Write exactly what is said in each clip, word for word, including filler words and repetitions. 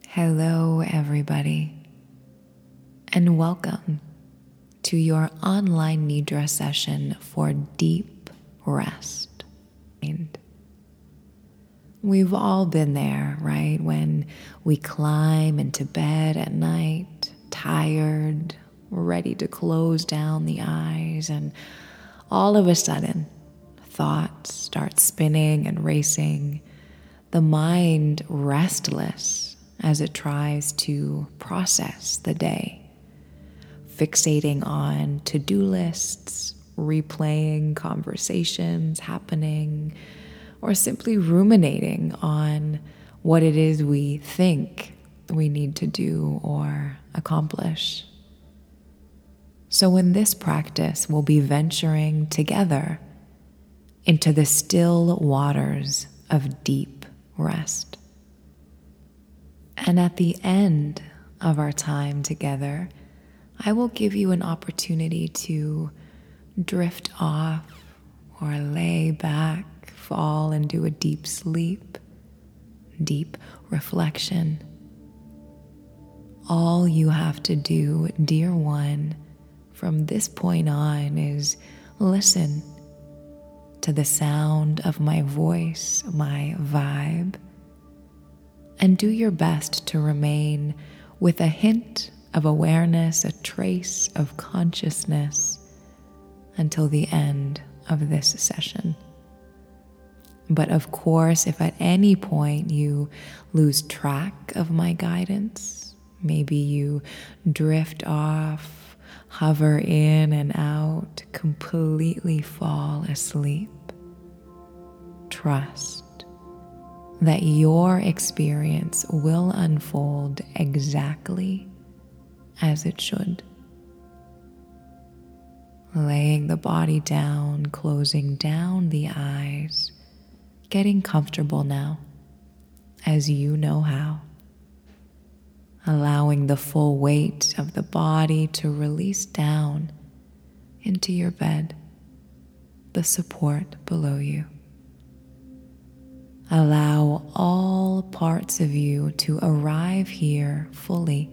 Hello, everybody, and welcome to your online Nidra session for deep rest. We've all been there, right? When we climb into bed at night, tired, ready to close down the eyes, and all of a sudden, thoughts start spinning and racing, the mind restless as it tries to process the day, fixating on to-do lists, replaying conversations happening, or simply ruminating on what it is we think we need to do or accomplish. So in this practice, we'll be venturing together into the still waters of deep rest. And at the end of our time together, I will give you an opportunity to drift off or lay back, fall into a deep sleep, deep reflection. All you have to do, dear one, from this point on is listen to the sound of my voice, my vibe, and do your best to remain with a hint of awareness, a trace of consciousness until the end of this session. But of course, if at any point you lose track of my guidance, maybe you drift off, hover in and out, completely fall asleep, trust that your experience will unfold exactly as it should. Laying the body down, closing down the eyes, getting comfortable now, as you know how. Allowing the full weight of the body to release down into your bed, the support below you. Allow all parts of you to arrive here fully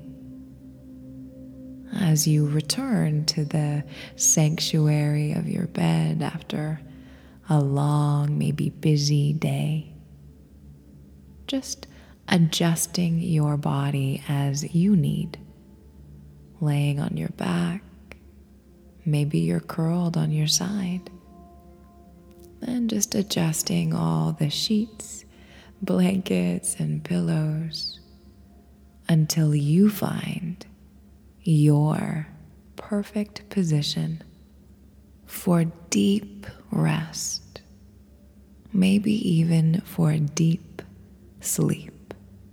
as you return to the sanctuary of your bed after a long, maybe busy day. Just adjusting your body as you need, laying on your back, maybe you're curled on your side. And just adjusting all the sheets, blankets, and pillows until you find your perfect position for deep rest, maybe even for deep sleep.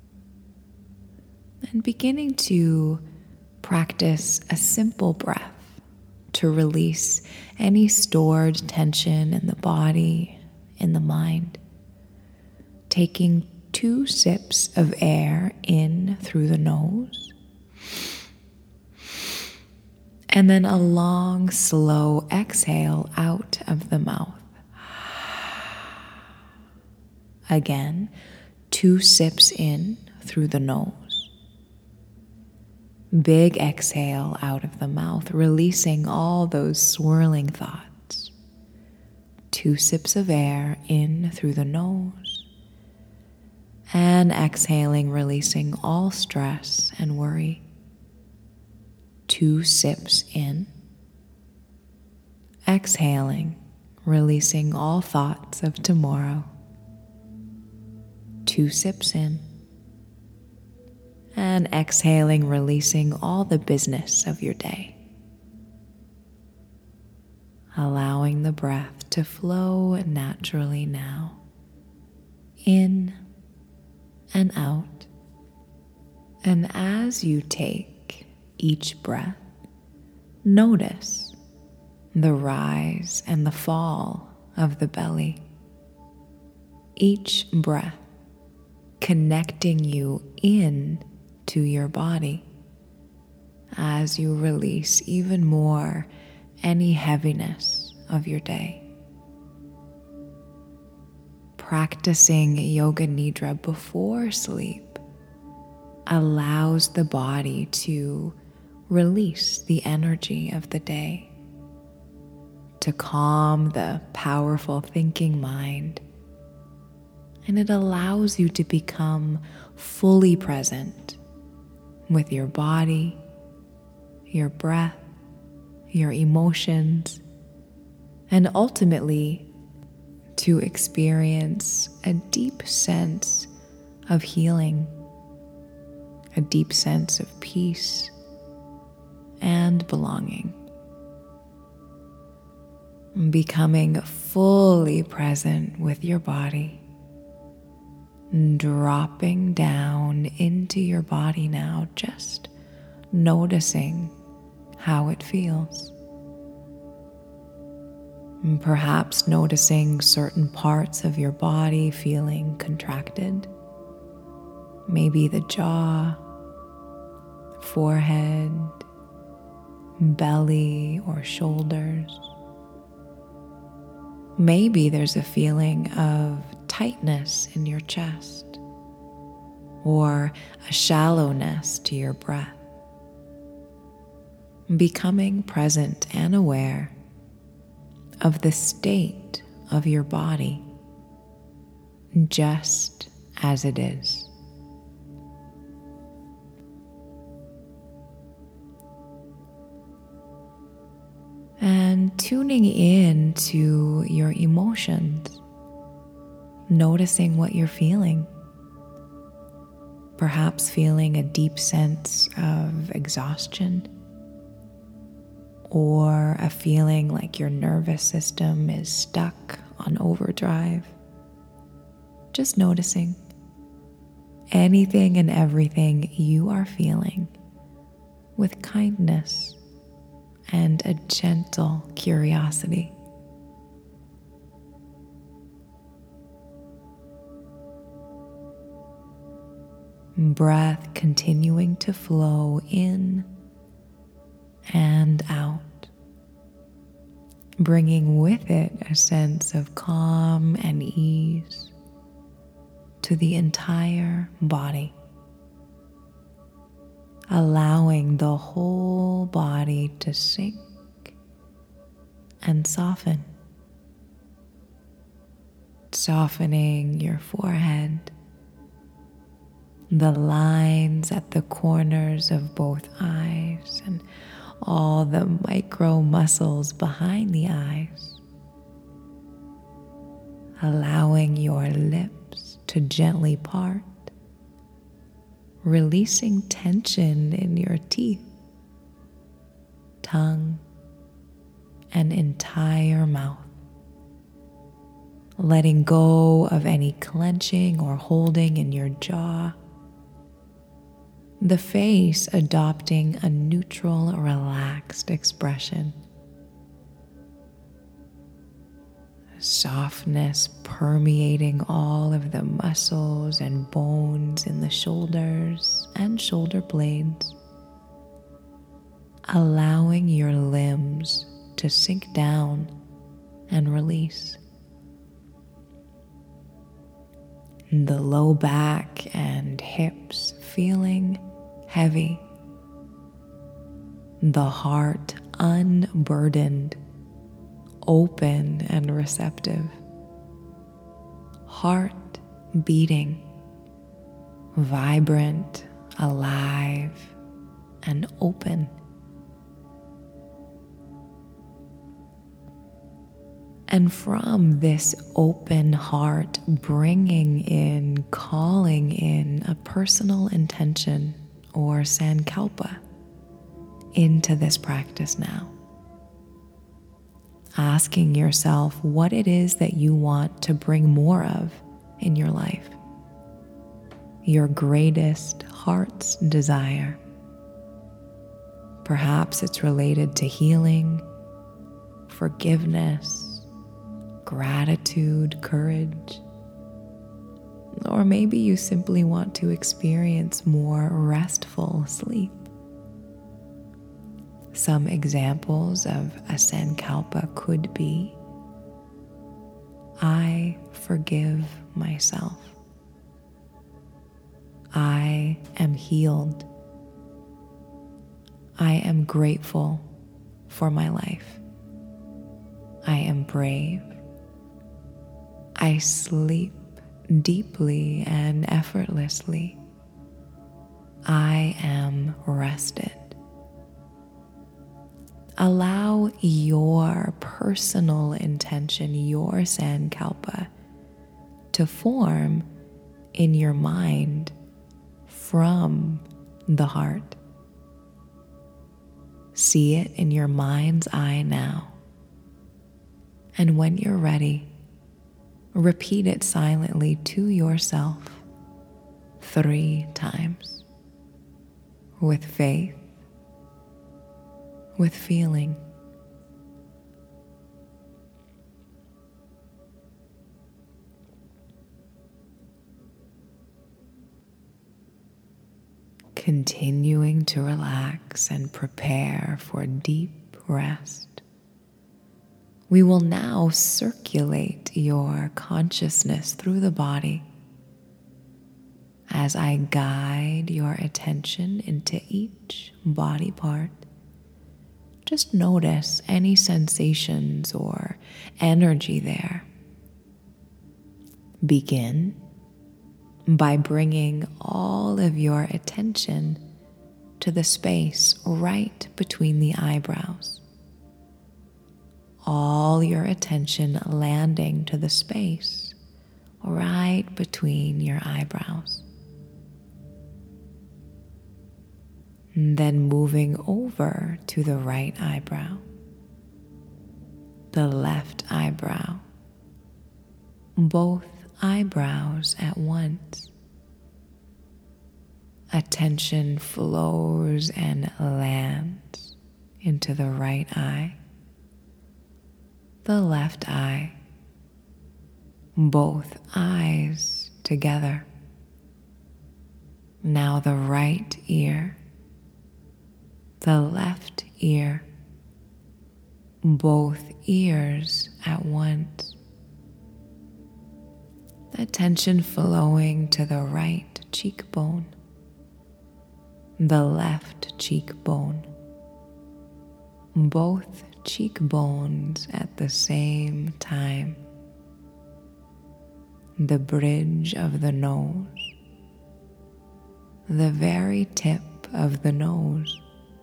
And beginning to practice a simple breath to release any stored tension in the body, in the mind. Taking two sips of air in through the nose, and then a long, slow exhale out of the mouth. Again, two sips in through the nose. Big exhale out of the mouth, releasing all those swirling thoughts. Two sips of air in through the nose. And exhaling, releasing all stress and worry. Two sips in. Exhaling, releasing all thoughts of tomorrow. Two sips in. And exhaling, releasing all the business of your day. Allowing the breath to flow naturally now, in and out. And as you take each breath, notice the rise and the fall of the belly. Each breath connecting you in to your body as you release even more any heaviness of your day. Practicing Yoga Nidra before sleep allows the body to release the energy of the day, to calm the powerful thinking mind, and it allows you to become fully present with your body, your breath, your emotions, and ultimately to experience a deep sense of healing, a deep sense of peace and belonging. Becoming fully present with your body, dropping down into your body now, just noticing how it feels. Perhaps noticing certain parts of your body feeling contracted. Maybe the jaw, forehead, belly, or shoulders. Maybe there's a feeling of tightness in your chest or a shallowness to your breath. Becoming present and aware of the state of your body just as it is. And tuning in to your emotions, noticing what you're feeling. Perhaps feeling a deep sense of exhaustion, or a feeling like your nervous system is stuck on overdrive. Just noticing anything and everything you are feeling with kindness and a gentle curiosity. Breath continuing to flow in and out, bringing with it a sense of calm and ease to the entire body, allowing the whole body to sink and soften, softening your forehead, the lines at the corners of both eyes, and all the micro muscles behind the eyes, allowing your lips to gently part, releasing tension in your teeth, tongue, and entire mouth, letting go of any clenching or holding in your jaw, the face adopting a neutral, relaxed expression. Softness permeating all of the muscles and bones in the shoulders and shoulder blades, allowing your limbs to sink down and release. The low back and hips feeling heavy, the heart unburdened, open and receptive, heart beating, vibrant, alive, and open. And from this open heart, bringing in, calling in a personal intention or sankalpa into this practice now. Asking yourself what it is that you want to bring more of in your life. Your greatest heart's desire. Perhaps it's related to healing, forgiveness, gratitude, courage. Or maybe you simply want to experience more restful sleep. Some examples of a sankalpa could be, I forgive myself. I am healed. I am grateful for my life. I am brave. I sleep deeply and effortlessly. I am rested. Allow your personal intention, your Sankalpa, to form in your mind from the heart. See it in your mind's eye now. And when you're ready, repeat it silently to yourself three times, with faith, with feeling. Continuing to relax and prepare for deep rest, we will now circulate your consciousness through the body as I guide your attention into each body part. Just notice any sensations or energy there. Begin by bringing all of your attention to the space right between the eyebrows. All your attention landing to the space right between your eyebrows. And then moving over to the right eyebrow, the left eyebrow, both eyebrows at once. Attention flows and lands into the right eye, the left eye, both eyes together. Now the right ear, the left ear, both ears at once. Attention flowing to the right cheekbone, the left cheekbone, both cheekbones at the same time. The bridge of the nose, the very tip of the nose,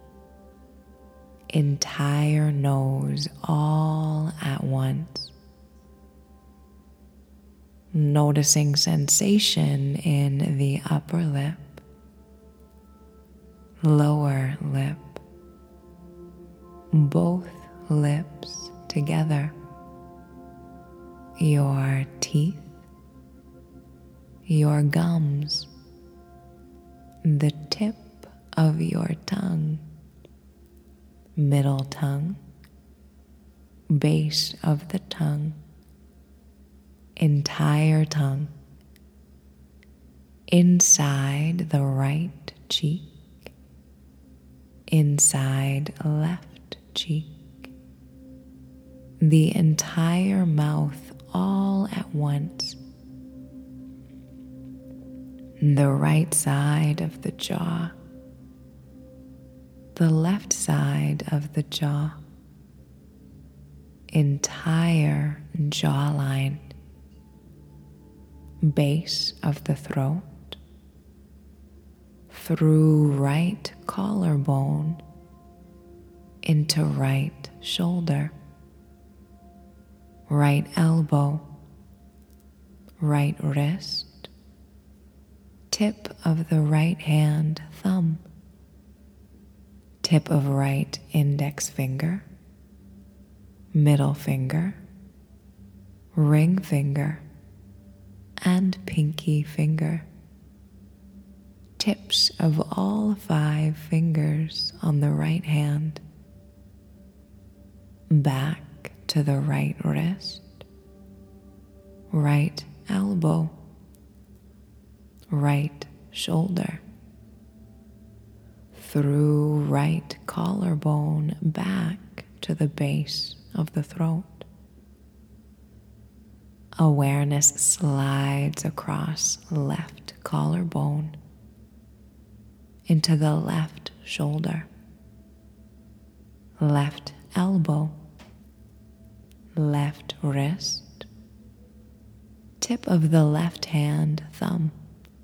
entire nose all at once. Noticing sensation in the upper lip, lower lip, both lips together, your teeth, your gums, the tip of your tongue, middle tongue, base of the tongue, entire tongue, inside the right cheek, inside left cheek, the entire mouth all at once, the right side of the jaw, the left side of the jaw, entire jawline, base of the throat, through right collarbone into right shoulder, right elbow, right wrist, tip of the right hand thumb, tip of right index finger, middle finger, ring finger, and pinky finger. Tips of all five fingers on the right hand. Back to the right wrist, right elbow, right shoulder. Through right collarbone back to the base of the throat. Awareness slides across left collarbone into the left shoulder, left elbow, left wrist, tip of the left hand thumb,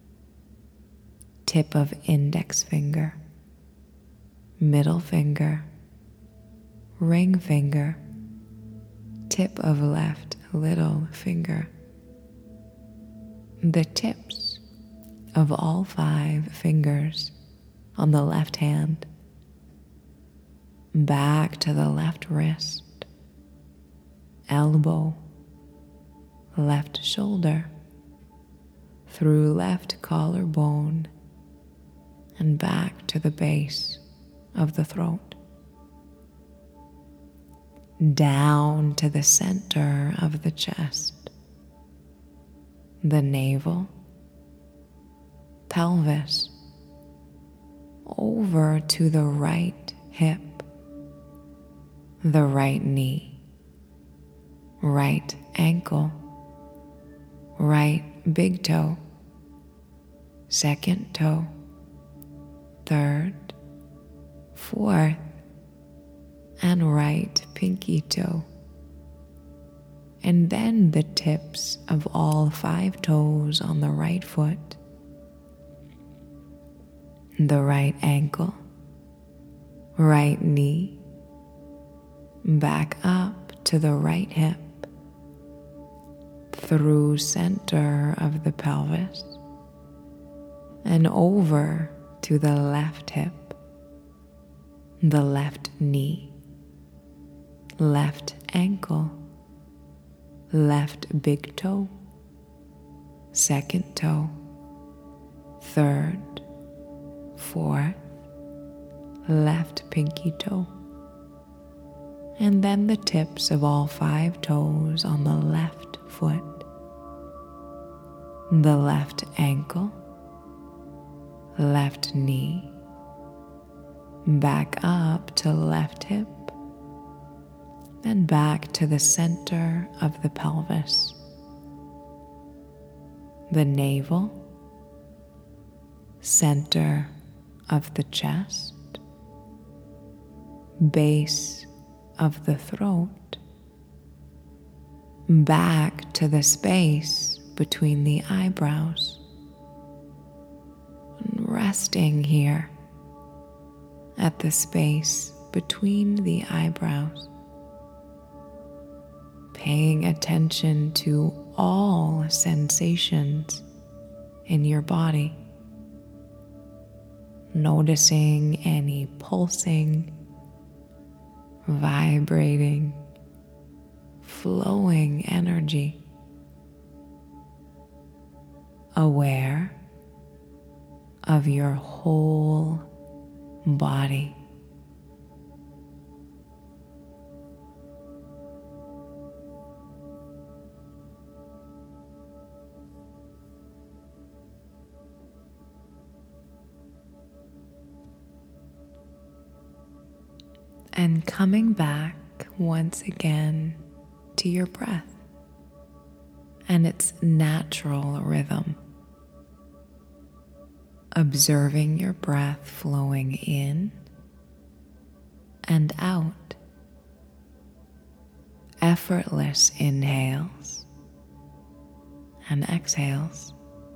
tip of index finger, middle finger, ring finger, tip of left little finger, the tips of all five fingers on the left hand, back to the left wrist, elbow, left shoulder, through left collarbone, and back to the base of the throat, down to the center of the chest, the navel, pelvis, over to the right hip, the right knee, right ankle, right big toe, second toe, third, fourth, and right pinky toe. And then the tips of all five toes on the right foot, the right ankle, right knee, back up to the right hip, through center of the pelvis, and over to the left hip, the left knee, left ankle, left big toe, second toe, third, fourth, left pinky toe, and then the tips of all five toes on the left foot, the left ankle, left knee, back up to left hip, and back to the center of the pelvis, the navel, center of the chest, base of the throat, back to the space between the eyebrows, and resting here at the space between the eyebrows, paying attention to all sensations in your body, noticing any pulsing, vibrating, flowing energy, aware of your whole body. And coming back once again to your breath and its natural rhythm. Observing your breath flowing in and out. Effortless inhales and exhales.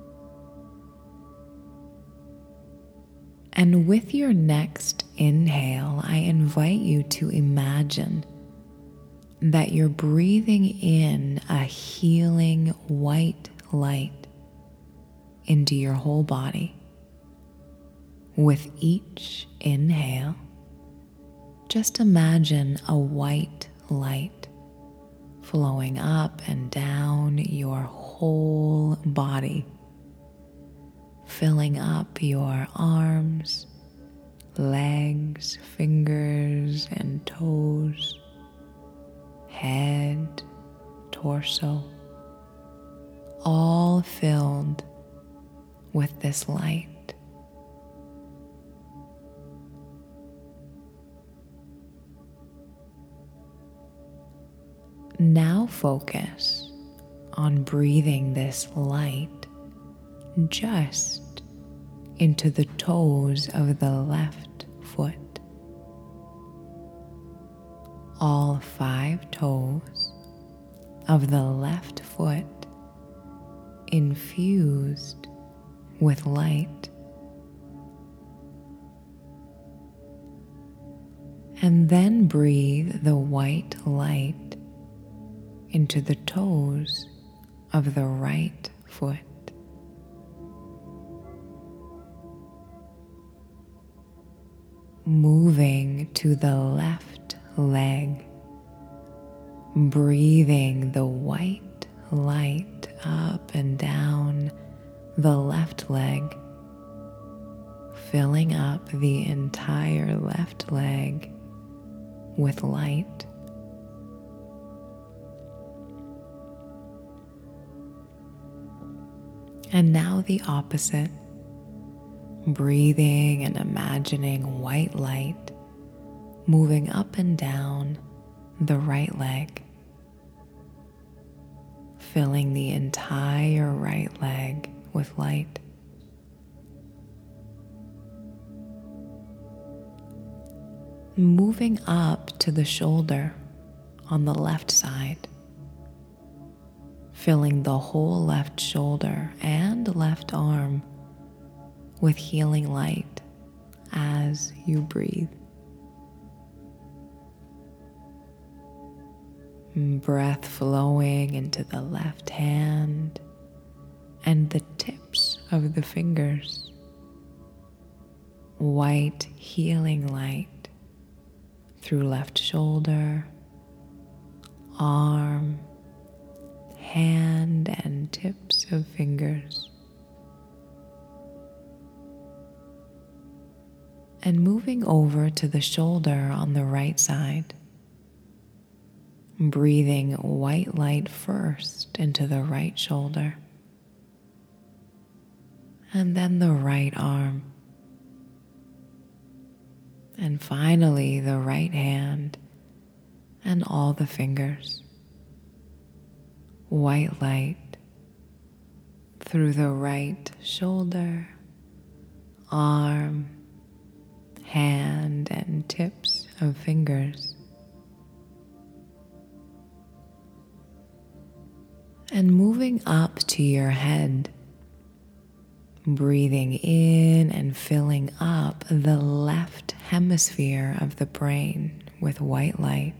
And with your next inhale, I invite you to imagine that you're breathing in a healing white light into your whole body. With each inhale, just imagine a white light flowing up and down your whole body, filling up your arms, legs, fingers, and toes, head, torso, all filled with this light. Now focus on breathing this light just into the toes of the left foot. All five toes of the left foot infused with light. And then breathe the white light into the toes of the right foot. Moving to the left leg, breathing the white light up and down the left leg, filling up the entire left leg with light. And now the opposite, breathing and imagining white light moving up and down the right leg, filling the entire right leg with light. Moving up to the shoulder on the left side, filling the whole left shoulder and left arm with healing light as you breathe. Breath flowing into the left hand and the tips of the fingers. White healing light through left shoulder, arm, hand, and tips of fingers. And moving over to the shoulder on the right side, breathing white light first into the right shoulder, and then the right arm, and finally the right hand and all the fingers. White light through the right shoulder, arm, hand, and tips of fingers. And moving up to your head, breathing in and filling up the left hemisphere of the brain with white light.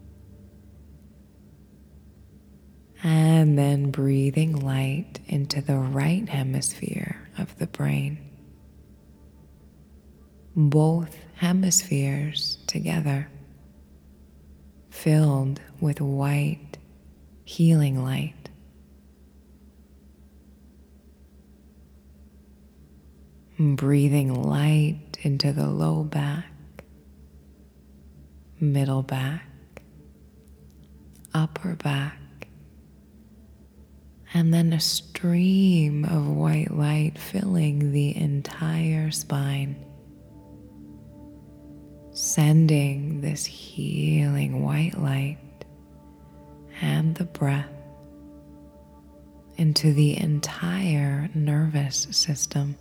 And then breathing light into the right hemisphere of the brain. Both hemispheres together, filled with white healing light. Breathing light into the low back, middle back, upper back, and then a stream of white light filling the entire spine, sending this healing white light and the breath into the entire nervous system.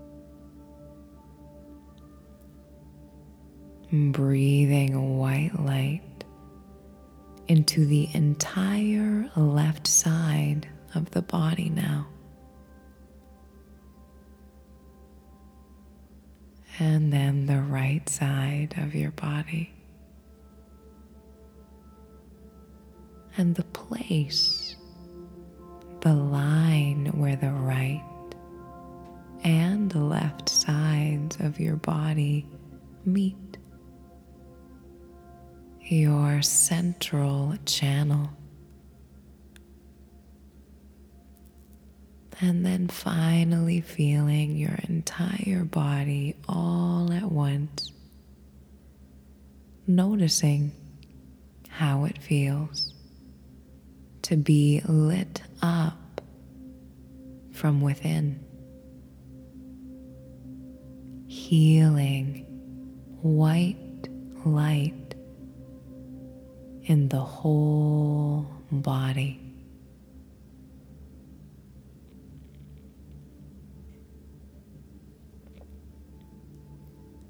Breathing white light into the entire left side of the body now. And then the right side of your body. And the place, the line where the right and left sides of your body meet. Your central channel. And then finally feeling your entire body all at once, noticing how it feels to be lit up from within, healing white light in the whole body.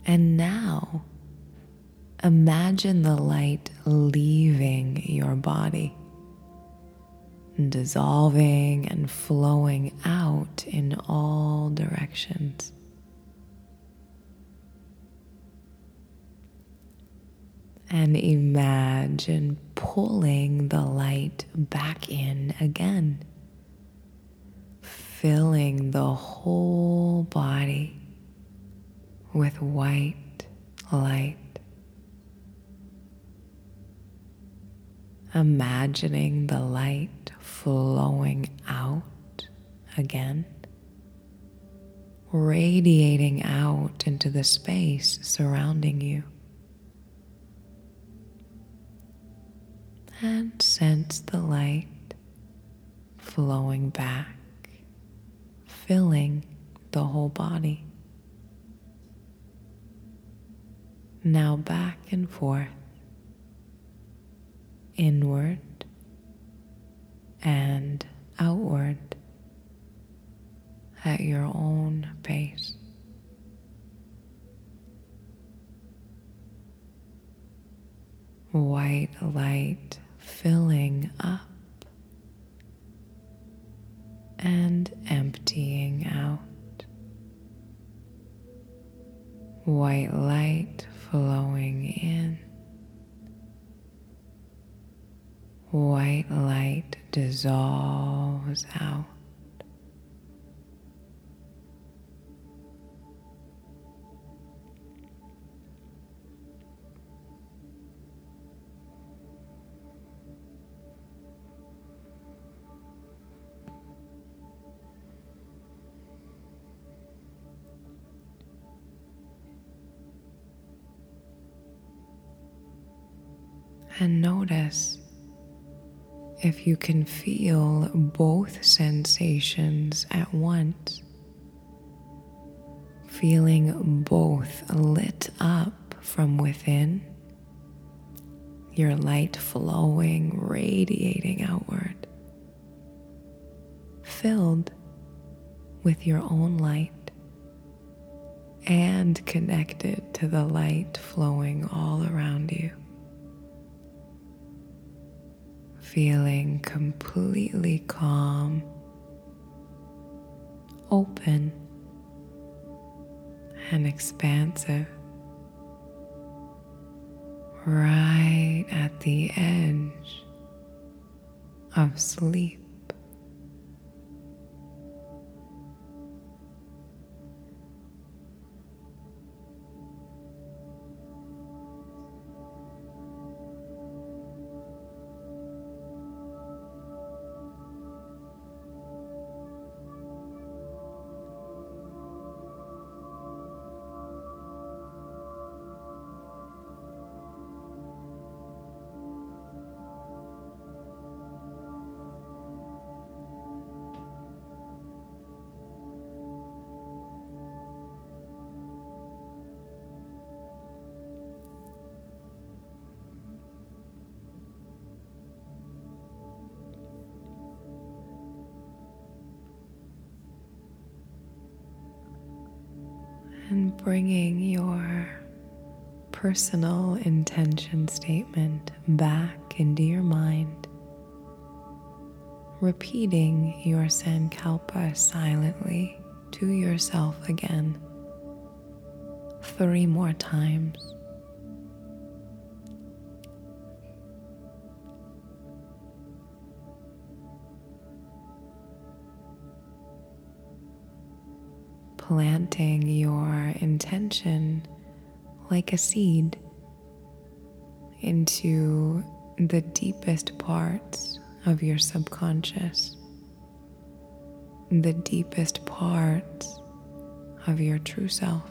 And now, imagine the light leaving your body, dissolving and flowing out in all directions. And imagine pulling the light back in again, filling the whole body with white light. Imagining the light flowing out again, radiating out into the space surrounding you. And sense the light flowing back, filling the whole body. Now back and forth, inward and outward at your own pace. White light filling up and emptying out. White light flowing in. White light dissolves out. And notice if you can feel both sensations at once, feeling both lit up from within, your light flowing, radiating outward, filled with your own light, and connected to the light flowing all around you. Feeling completely calm, open, and expansive, right at the edge of sleep. And bringing your personal intention statement back into your mind, repeating your Sankalpa silently to yourself again, three more times. Planting your intention like a seed into the deepest parts of your subconscious, the deepest parts of your true self.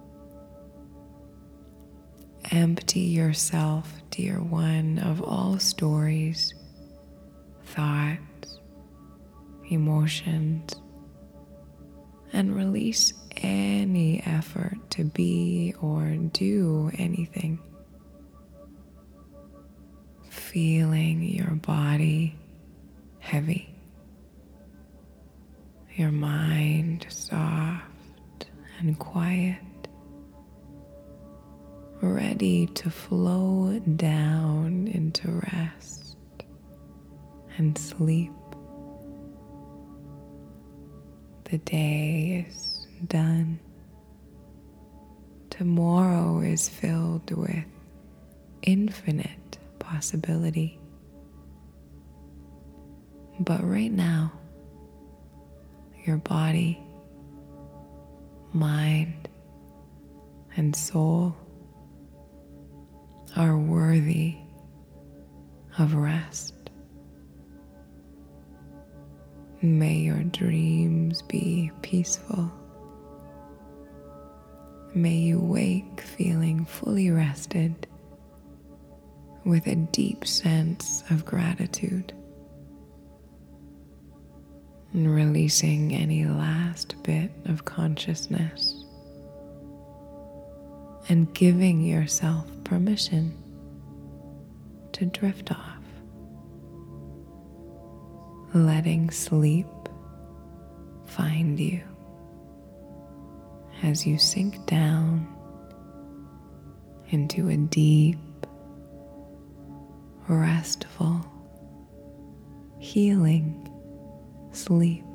Empty yourself, dear one, of all stories, thoughts, emotions, and release any effort to be or do anything. Feeling your body heavy, your mind soft and quiet, ready to flow down into rest and sleep. The day is done. Tomorrow is filled with infinite possibility. But right now, your body, mind, and soul are worthy of rest. May your dreams be peaceful. May you wake feeling fully rested with a deep sense of gratitude, and releasing any last bit of consciousness and giving yourself permission to drift off, letting sleep find you as you sink down into a deep, restful, healing sleep.